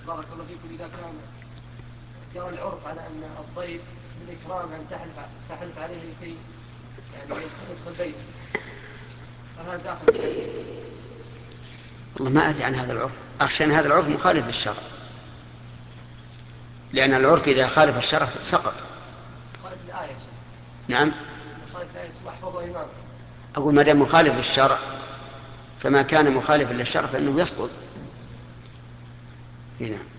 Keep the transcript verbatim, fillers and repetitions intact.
بارك الله فيكم، إذا كان جرى العرف على أن الضيف من إكرام أن تحلف تحلف عليه لكي يعني يدخل بيته، فهذا داخل في الحديث؟ والله ما أدري عن هذا العرف، أخشى أن هذا العرف مخالف للشرع، لأن العرف إذا خالف الشرع سقط. مخالف الآية يا شيخ. نعم، مخالف الآية واحفظوا إمامكم. أقول ما دام مخالف للشرع فما كان مخالفا للشرع فإنه يسقط هنا.